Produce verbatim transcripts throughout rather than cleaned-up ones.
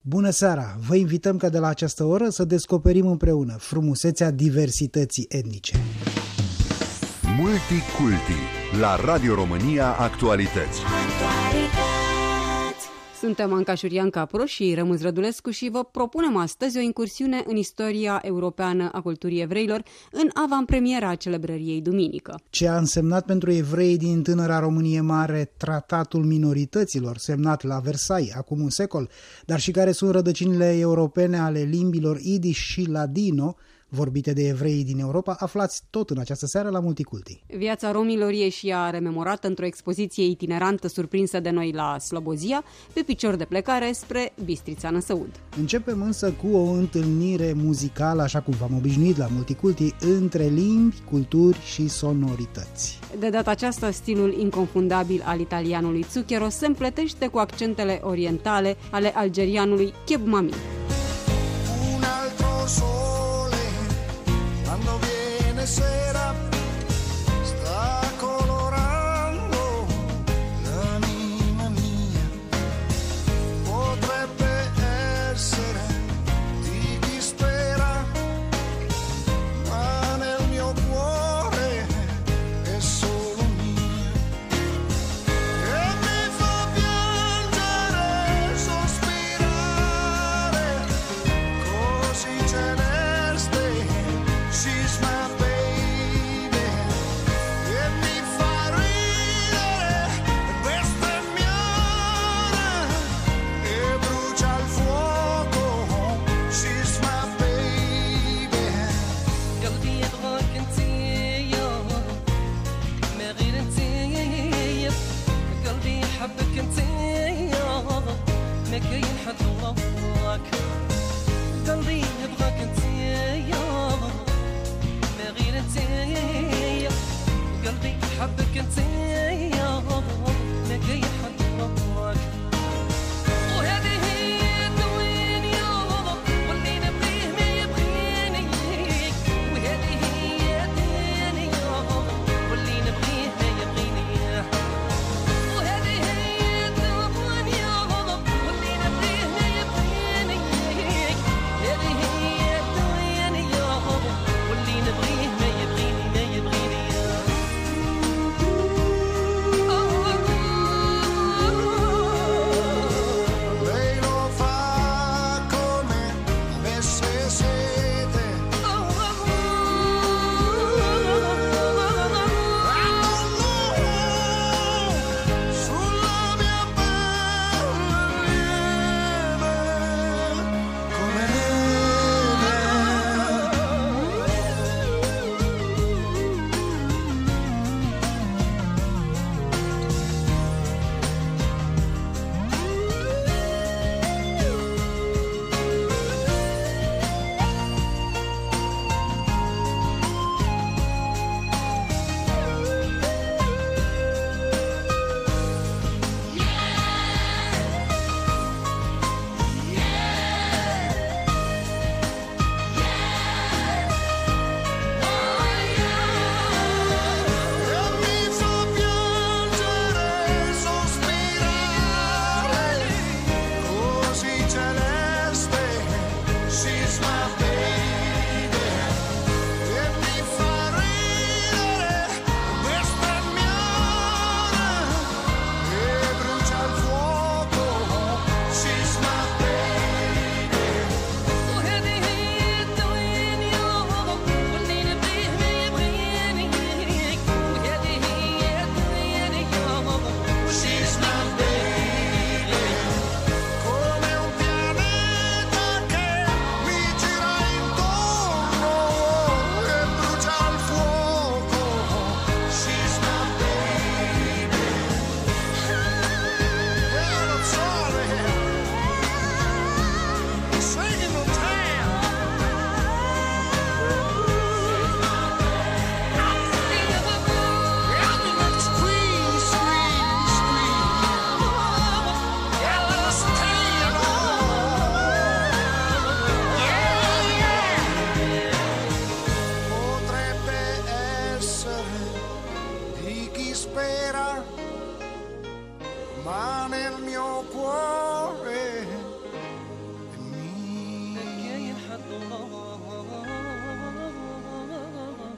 Bună seara! Vă invităm ca de la această oră să descoperim împreună frumusețea diversității etnice. Multiculti la Radio România Actualități. Suntem Anca Șurian-Capro și Rămuz Rădulescu și vă propunem astăzi o incursiune în istoria europeană a culturii evreilor în avantpremiera celebrării ei duminică. Ce a însemnat pentru evrei din tânăra Românie Mare tratatul minorităților semnat la Versailles acum un secol, dar și care sunt rădăcinile europene ale limbilor Yiddish și Ladino, vorbite de evreii din Europa, aflați tot în această seară la Multiculti. Viața romilor e și ea rememorată într-o expoziție itinerantă surprinsă de noi la Slobozia, pe picior de plecare spre Bistrița Năsăud. Începem însă cu o întâlnire muzicală, așa cum v-am obișnuit la Multiculti, între limbi, culturi și sonorități. De data aceasta, stilul inconfundabil al italianului Zucchero se împletește cu accentele orientale ale algerianului Cheb Mami. Sera sta colorando l'anima mia, potrebbe essere di chi spera, ma nel mio cuore è solo mia e mi fa piangere, sospirare così celeste. She's my baby.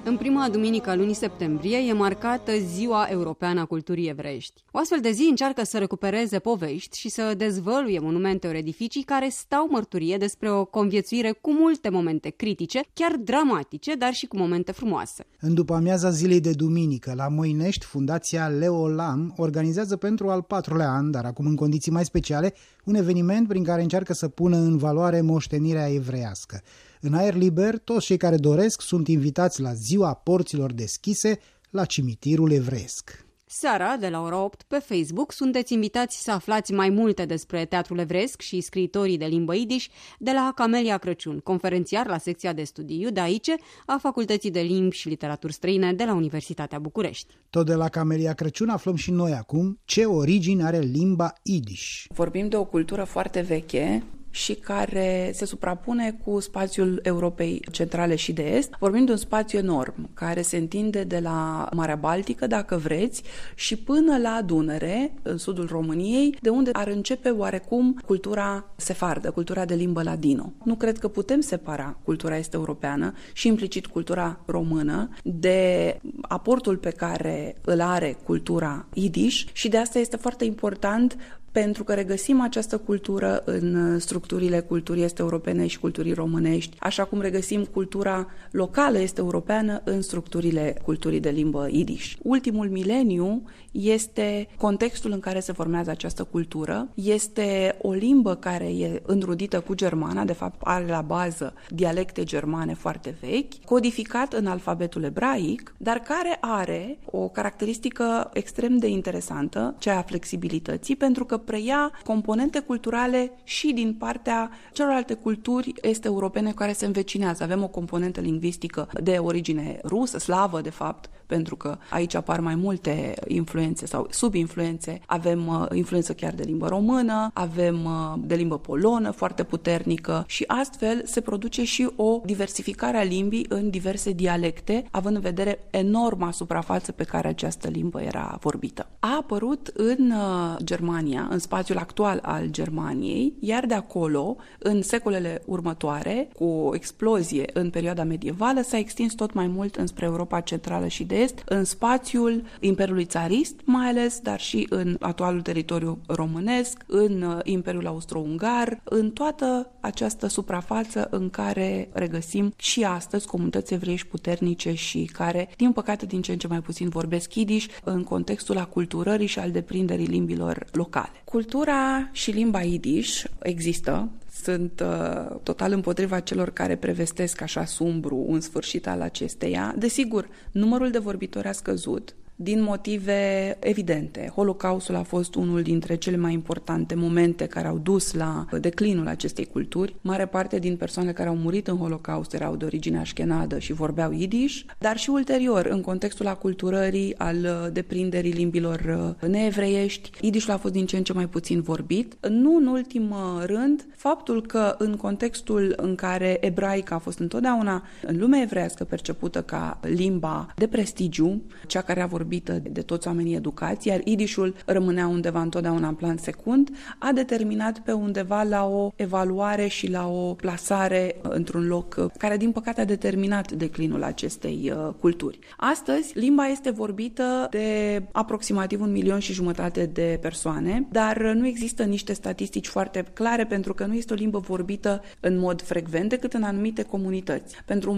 În prima duminică a lunii septembrie e marcată Ziua Europeană a Culturii Evreiești. O astfel de zi încearcă să recupereze povești și să dezvăluie monumente ori edificii care stau mărturie despre o conviețuire cu multe momente critice, chiar dramatice, dar și cu momente frumoase. În după amiaza zilei de duminică, la Moinești, Fundația Leo Lam organizează pentru al patrulea an, dar acum în condiții mai speciale, un eveniment prin care încearcă să pună în valoare moștenirea evreiască. În aer liber, toți cei care doresc sunt invitați la Ziua Porților Deschise la cimitirul evreiesc. Seara, de la ora opt, pe Facebook, sunteți invitați să aflați mai multe despre teatrul evreiesc și scriitorii de limbă idiș de la Camelia Crăciun, conferențiar la secția de studii iudaice a Facultății de Limbi și Literaturi Străine de la Universitatea București. Tot de la Camelia Crăciun aflăm și noi acum ce origini are limba idiș. Vorbim de o cultură foarte veche și care se suprapune cu spațiul Europei Centrale și de Est. Vorbim de un spațiu enorm, care se întinde de la Marea Baltică, dacă vreți, și până la Dunăre, în sudul României, de unde ar începe oarecum cultura sefardă, cultura de limbă ladino. Nu cred că putem separa cultura est-europeană și implicit cultura română de aportul pe care îl are cultura idiș și de asta este foarte important pentru că regăsim această cultură în structurile culturii est-europene și culturii românești, așa cum regăsim cultura locală est-europeană în structurile culturii de limbă idiș. Ultimul mileniu este contextul în care se formează această cultură, este o limbă care e înrudită cu germana, de fapt are la bază dialecte germane foarte vechi, codificat în alfabetul ebraic, dar care are o caracteristică extrem de interesantă, cea a flexibilității, pentru că preia componente culturale și din partea celorlalte culturi est-europene care se învecinează. Avem o componentă lingvistică de origine rusă, slavă, de fapt, pentru că aici apar mai multe influențe sau subinfluențe. Avem uh, influență chiar de limbă română, avem uh, de limbă polonă foarte puternică și astfel se produce și o diversificare a limbii în diverse dialecte, având în vedere enorma suprafață pe care această limbă era vorbită. A apărut în uh, Germania, în spațiul actual al Germaniei, iar de acolo, în secolele următoare, cu o explozie în perioada medievală, s-a extins tot mai mult înspre Europa Centrală și de Est, în spațiul Imperiului Țarist, mai ales, dar și în actualul teritoriu românesc, în Imperiul Austro-Ungar, în toată această suprafață în care regăsim și astăzi comunități evreiești puternice și care, din păcate, din ce în ce mai puțin vorbesc idiș în contextul aculturării și al deprinderii limbilor locale. Cultura și limba idiș există. Sunt uh, total împotriva celor care prevestesc așa sumbru un sfârșit al acesteia. Desigur, numărul de vorbitori a scăzut din motive evidente. Holocaustul a fost unul dintre cele mai importante momente care au dus la declinul acestei culturi. Mare parte din persoanele care au murit în Holocaust erau de origine așkenadă și vorbeau idiș, dar și ulterior, în contextul aculturării, al deprinderii limbilor neevreiești, idișul a fost din ce în ce mai puțin vorbit. Nu în ultim rând, faptul că în contextul în care ebraica a fost întotdeauna în lumea evreiască percepută ca limba de prestigiu, cea care a vorbit de toți oamenii educați, iar idișul rămânea undeva întotdeauna în plan secund, a determinat pe undeva la o evaluare și la o plasare într-un loc care, din păcate, a determinat declinul acestei uh, culturi. Astăzi, limba este vorbită de aproximativ un milion și jumătate de persoane, dar nu există niște statistici foarte clare pentru că nu este o limbă vorbită în mod frecvent decât în anumite comunități. Pentru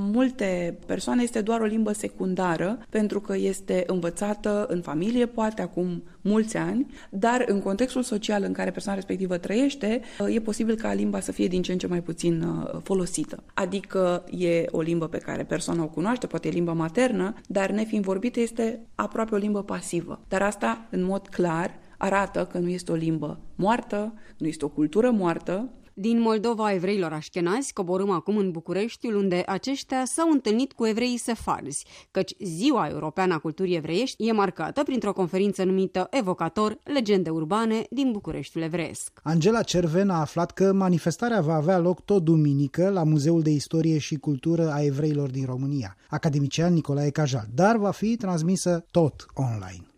multe persoane este doar o limbă secundară, pentru că este învățată în familie, poate acum mulți ani, dar în contextul social în care persoana respectivă trăiește, e posibil ca limba să fie din ce în ce mai puțin folosită. Adică e o limbă pe care persoana o cunoaște, poate e limba maternă, dar nefiind vorbită este aproape o limbă pasivă. Dar asta, în mod clar, arată că nu este o limbă moartă, nu este o cultură moartă. Din Moldova evreilor așkenazi coborâm acum în Bucureștiul, unde aceștia s-au întâlnit cu evreii sefarzi, căci Ziua Europeană a Culturii Evreiești e marcată printr-o conferință numită Evocator, legende urbane din Bucureștiul evreiesc. Angela Cerven a aflat că manifestarea va avea loc tot duminică la Muzeul de Istorie și Cultură a Evreilor din România, academician Nicolae Cajal, dar va fi transmisă tot online.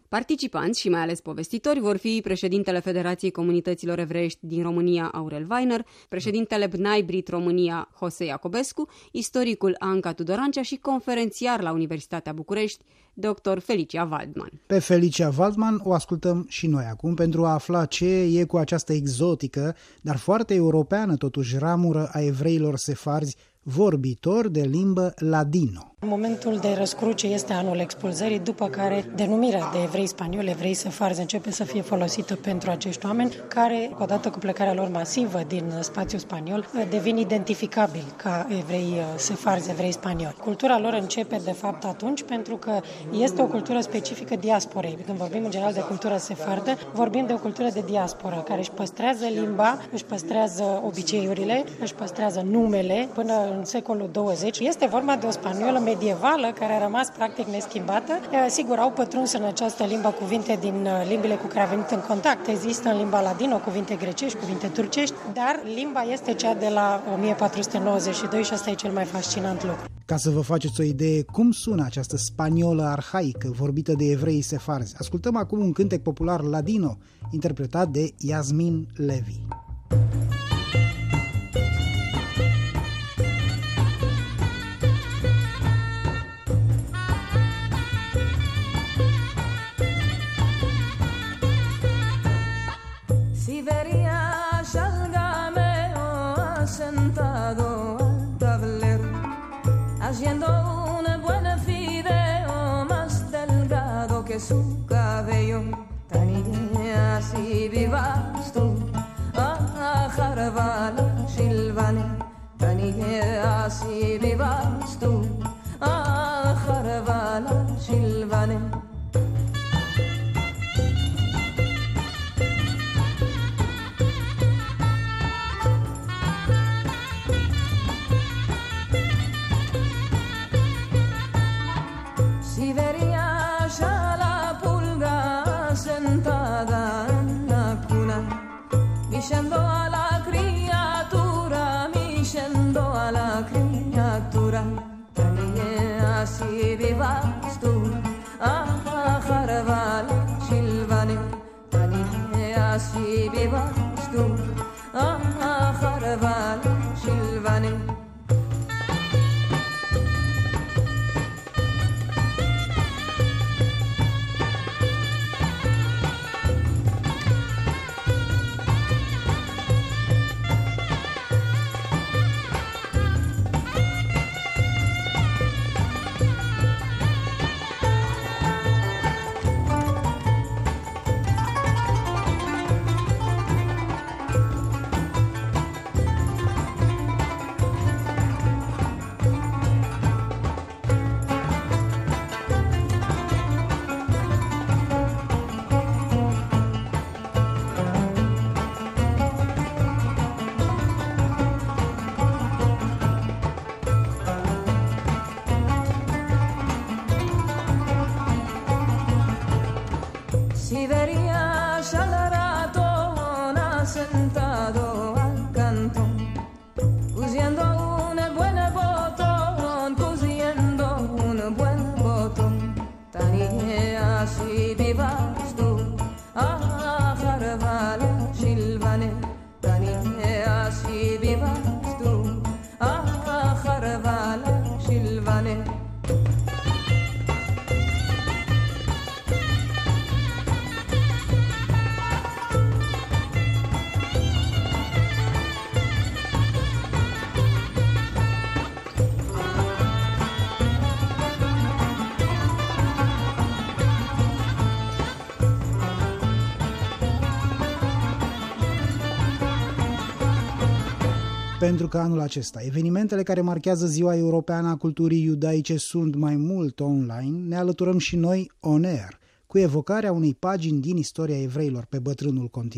Participanți și mai ales povestitori vor fi președintele Federației Comunităților Evreiești din România, Aurel Weiner, președintele Bnai Brit România, Jose Iacobescu, istoricul Anca Tudorancea și conferențiar la Universitatea București, doctor Felicia Waldman. Pe Felicia Waldman o ascultăm și noi acum pentru a afla ce e cu această exotică, dar foarte europeană totuși ramură a evreilor sefarzi vorbitori de limbă ladino. Momentul de răscruce este anul expulzării, după care denumirea de evrei spanioli, evrei sefarzi, începe să fie folosită pentru acești oameni care, odată cu plecarea lor masivă din spațiul spaniol, devin identificabili ca evrei sefarzi, evrei spanioli. Cultura lor începe, de fapt, atunci, pentru că este o cultură specifică diasporei. Când vorbim în general de cultură sefardă, vorbim de o cultură de diasporă, care își păstrează limba, își păstrează obiceiurile, își păstrează numele până în secolul douăzeci. Este vorba de o spaniolă medievală care a rămas practic neschimbată. Sigur, au pătruns în această limbă cuvinte din limbile cu care a venit în contact. Există în limba ladino cuvinte grecești, cuvinte turcești, dar limba este cea de la o mie patru sute nouăzeci și doi și asta e cel mai fascinant lucru. Ca să vă faceți o idee cum sună această spaniolă arhaică vorbită de evrei sefarzi, ascultăm acum un cântec popular ladino interpretat de Yasmin Levi. Haciendo un buen fideo más delgado que su cabello, Tania, si vivas tú, ah, Jarvala, Silvane, Tania, si vivas tú, ah, Jarvala, Silvane. Micendo a la criatura, micendo a la criatura, también así vivas tú, ah, Jarvala, Silvane, también así vivas tú, ah, Jarvala, Silvane. Siberia ya la ratona sentado al cantón, cosiendo un buen botón, cosiendo un buen botón. Tania, si vivas tú, ah, Jarvala, Silvane, Tania, si vivas tú, ah, Jarvala, Silvane. Pentru că anul acesta evenimentele care marchează Ziua Europeană a Culturii Iudaice sunt mai mult online, ne alăturăm și noi on air, cu evocarea unei pagini din istoria evreilor pe bătrânul continent.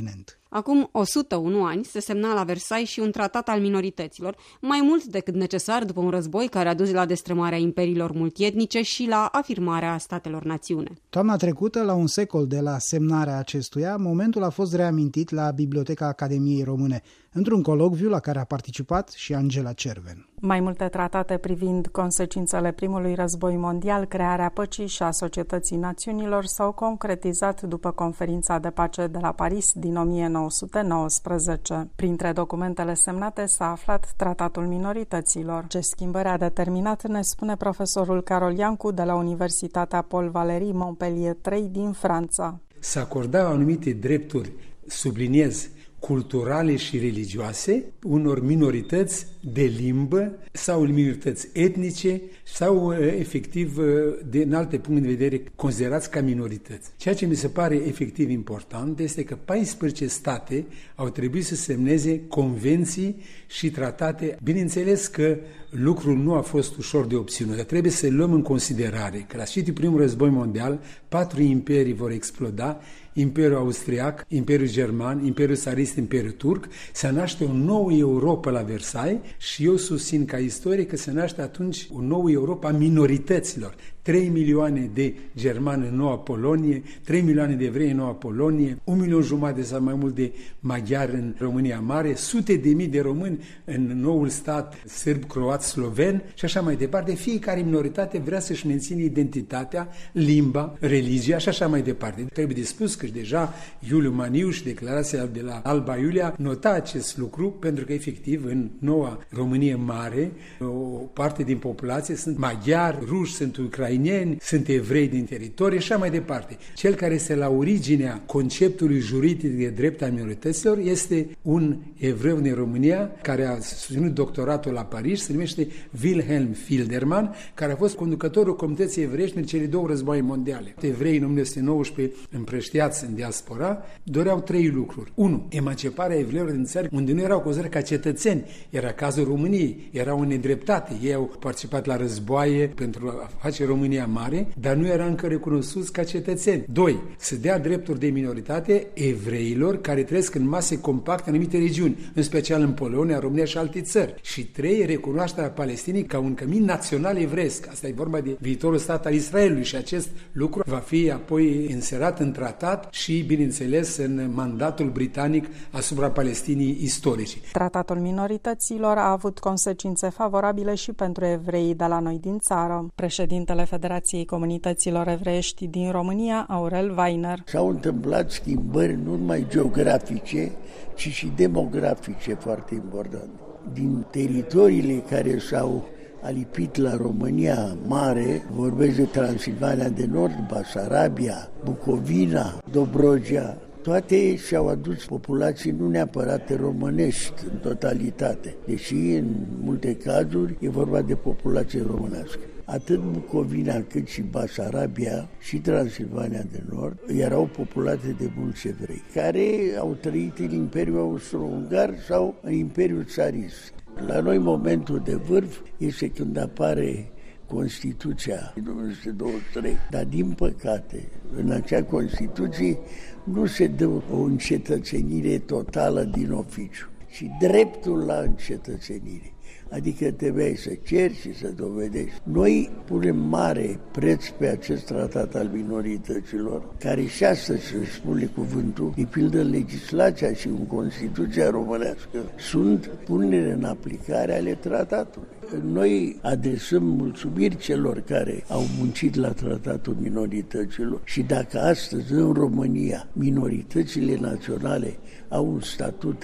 Acum o sută unu ani se semna la Versailles și un tratat al minorităților, mai mult decât necesar după un război care a dus la destrămarea imperiilor multietnice și la afirmarea statelor națiune. Toamna trecută, la un secol de la semnarea acestuia, momentul a fost reamintit la Biblioteca Academiei Române, într-un colocviu la care a participat și Angela Cerven. Mai multe tratate privind consecințele primului război mondial, crearea păcii și a societății națiunilor s-au concretizat după conferința de pace de la Paris din o mie nouă sute nouăsprezece. Printre documentele semnate s-a aflat Tratatul Minorităților. Ce schimbări a determinat, ne spune profesorul Carol Iancu de la Universitatea Paul Valéry Montpellier trei din Franța. Se acordau anumite drepturi, subliniez, culturale și religioase unor minorități de limbă sau minorități etnice sau efectiv din alte puncte de vedere considerați ca minorități. Ceea ce mi se pare efectiv important este că paisprezece state au trebuit să semneze convenții și tratate. Bineînțeles că lucrul nu a fost ușor de obținut, dar trebuie să luăm în considerare că la sfârșitul primului război mondial patru imperii vor exploda: Imperiul Austriac, Imperiul German, Imperiul Țarist, Imperiul Turc. Se naște o nouă Europa la Versailles și eu susțin ca istorie că se naște atunci o nouă Europa a minorităților. trei milioane de germani în Noua Polonie, trei milioane de evrei în Noua Polonie, un milion jumătate sau mai mult de maghiari în România Mare, sute de mii de români în noul stat sârb, croat, sloven și așa mai departe. Fiecare minoritate vrea să-și mențină identitatea, limba, religia și așa mai departe. Trebuie de spus că deja Iuliu Maniu și declarația de la Alba Iulia nota acest lucru, pentru că efectiv în noua Românie Mare o parte din populație sunt maghiari, ruși, sunt ucraineni, sunt evrei din teritorie și așa mai departe. Cel care este la originea conceptului juridic de drept al minorităților este un evreu din România care a susținut doctoratul la Paris, se numește Wilhelm Filderman, care a fost conducătorul Comunității Evreiești în cele două războaie mondiale. Evreii în o mie nouă sute nouăsprezece, împrăștiați în diaspora, doreau trei lucruri. unu. Emanciparea evreilor din țări unde nu erau considerați ca cetățeni. Era cazul României, era o nedreptate. Ei au participat la războaie pentru a face România Mare, dar nu era încă recunoscuți ca cetățeni. doi. Să dea drepturi de minoritate evreilor care trăiesc în mase compacte în anumite regiuni, în special în Polonia, România și alte țări. Și trei. Recunoașterea Palestinei ca un cămin național evresc. Asta e vorba de viitorul stat al Israelului și acest lucru va fi apoi inserat în tratat și, bineînțeles, în mandatul britanic asupra Palestinii istorice. Tratatul minorităților a avut consecințe favorabile și pentru evreii de la noi din țară. Președintele Federației Comunităților Evreiești din România, Aurel Weiner. S-au întâmplat schimbări nu numai geografice, ci și demografice foarte importante. Din teritoriile care s-au alipit la România Mare, vorbesc de Transilvania de Nord, Basarabia, Bucovina, Dobrogea, toate și-au adus populații nu neapărat românești în totalitate, deși în multe cazuri e vorba de populație românească. Atât Bucovina cât și Basarabia și Transilvania de Nord erau populate de mulți evrei, care au trăit în Imperiul Austro-Ungar sau în Imperiul Țarist. La noi momentul de vârf este când apare Constituția din o mie nouă sute douăzeci și trei, dar din păcate în acea Constituție nu se dă o încetățenire totală din oficiu, ci dreptul la încetățenire. Adică trebuie să ceri și să dovedești. Noi punem mare preț pe acest tratat al minorităților, care și astăzi se spune cuvântul, de pildă legislația și în Constituția românească, sunt punere în aplicare ale tratatului. Noi adresăm mulțumiri celor care au muncit la tratatul minorităților și dacă astăzi în România minoritățile naționale au un statut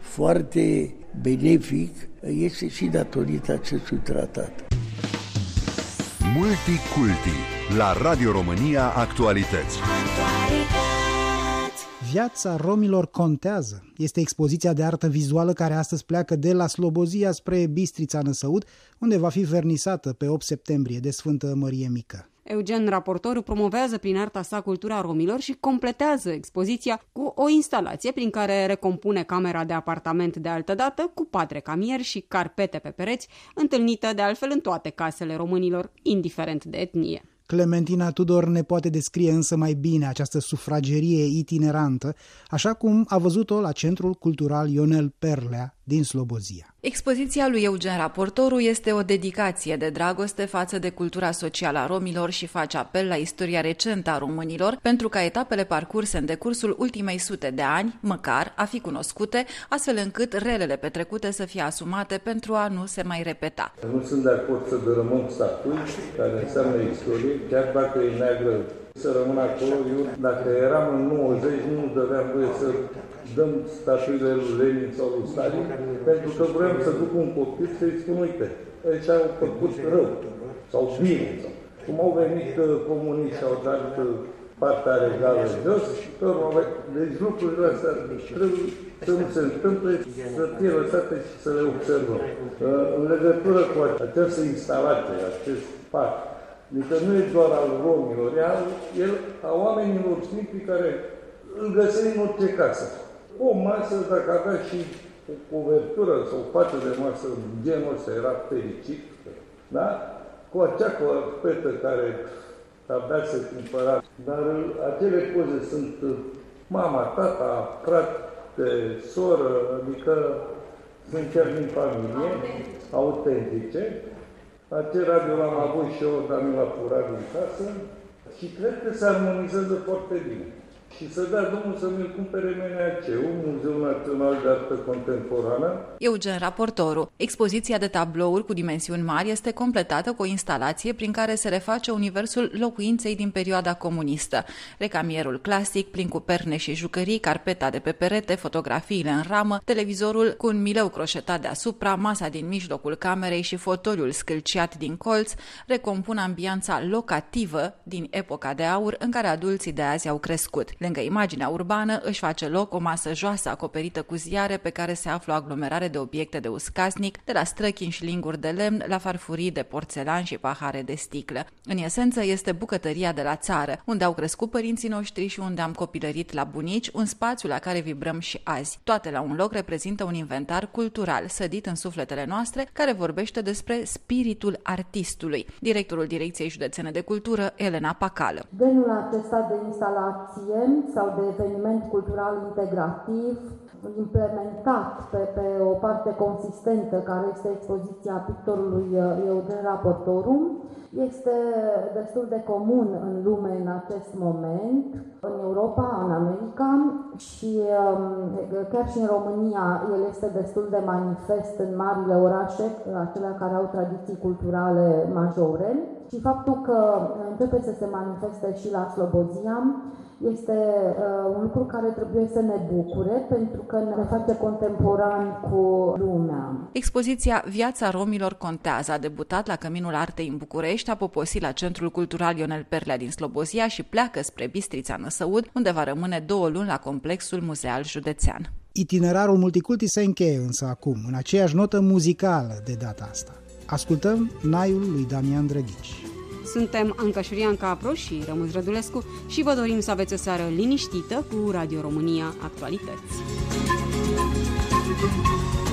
foarte benefic, este și datorită acestui tratat. Multiculti la Radio România Actualități. Viața romilor contează. Este expoziția de artă vizuală care astăzi pleacă de la Slobozia spre Bistrița Năsăud, unde va fi vernisată pe opt septembrie de Sfântă Mărie Mică. Eugen Raportoru promovează prin arta sa cultura romilor și completează expoziția cu o instalație prin care recompune camera de apartament de altădată cu patre camier și carpete pe pereți, întâlnită de altfel în toate casele românilor, indiferent de etnie. Clementina Tudor ne poate descrie însă mai bine această sufragerie itinerantă, așa cum a văzut-o la Centrul Cultural Ionel Perlea din Slobozia. Expoziția lui Eugen Raportoru este o dedicație de dragoste față de cultura socială a romilor și face apel la istoria recentă a românilor pentru ca etapele parcurse în decursul ultimei sute de ani, măcar, a fi cunoscute, astfel încât relele petrecute să fie asumate pentru a nu se mai repeta. Nu sunt de acord să dărâmăm statui, care înseamnă istorie, chiar dacă e neagră, să rămână acolo. Eu, dacă eram în nouăzeci, nu dădeam voie să dăm statuile lui Lenin sau lui Stalin, pentru că vreau să duc un copil să-i spun, uite, aici au făcut rău, sau bine, sau cum au venit comuniști și au dat partea regală jos, deci lucrurile astea trebuie să nu se întâmple, să fie lăsate și să le observăm. În legătură cu această instalație, acest parc, adică nu e doar al romilor, e al, el, a oamenilor simpli care îl găseai în orice casă. O masă, dacă avea și o covertură sau o față de masă, genul ăsta era fericit, da? Cu acea corpetă care abia se cumpăra. Dar acele poze sunt mama, tata, frate, soră, adică sunt chiar din familie, autentice. Acel radio l-am avut și eu, dar nu l-a furat din casă și cred că se armonizează foarte bine. Și să dea Domnul să mi-l cumpere M N A C-ul, Muzeul Național de Artă Contemporană. Eugen Raportoru. Expoziția de tablouri cu dimensiuni mari este completată cu o instalație prin care se reface universul locuinței din perioada comunistă. Recamierul clasic, plin cu perne și jucării, carpeta de pe perete, fotografiile în ramă, televizorul cu un mileu croșetat deasupra, masa din mijlocul camerei și fotoliul scâlciat din colț recompun ambianța locativă din epoca de aur în care adulții de azi au crescut. Lângă imaginea urbană își face loc o masă joasă acoperită cu ziare pe care se află o aglomerare de obiecte de uz casnic, de la străchini și linguri de lemn la farfurii de porțelan și pahare de sticlă. În esență este bucătăria de la țară, unde au crescut părinții noștri și unde am copilărit la bunici, un spațiu la care vibrăm și azi. Toate la un loc reprezintă un inventar cultural sădit în sufletele noastre, care vorbește despre spiritul artistului. Directorul Direcției Județene de Cultură, Elena Pacală. Genul acesta de instalație sau de eveniment cultural integrativ implementat pe, pe o parte consistentă care este expoziția pictorului Eugen Raportoru este destul de comun în lume în acest moment, în Europa, în America și chiar și în România el este destul de manifest în marile orașe, acelea care au tradiții culturale majore și faptul că începe să se manifeste și la Slobozia este uh, un lucru care trebuie să ne bucure pentru că ne face contemporan cu lumea. Expoziția Viața romilor contează a debutat la Căminul Artei în București, a poposit la Centrul Cultural Ionel Perlea din Slobozia și pleacă spre Bistrița Năsăud, unde va rămâne două luni la complexul muzeal județean. Itinerarul Multiculti se încheie însă acum, în aceeași notă muzicală de data asta. Ascultăm Naiul lui Damian Drăghici. Suntem Anca Șurian Capro și Rămâz Rădulescu și vă dorim să aveți o seară liniștită cu Radio România Actualități.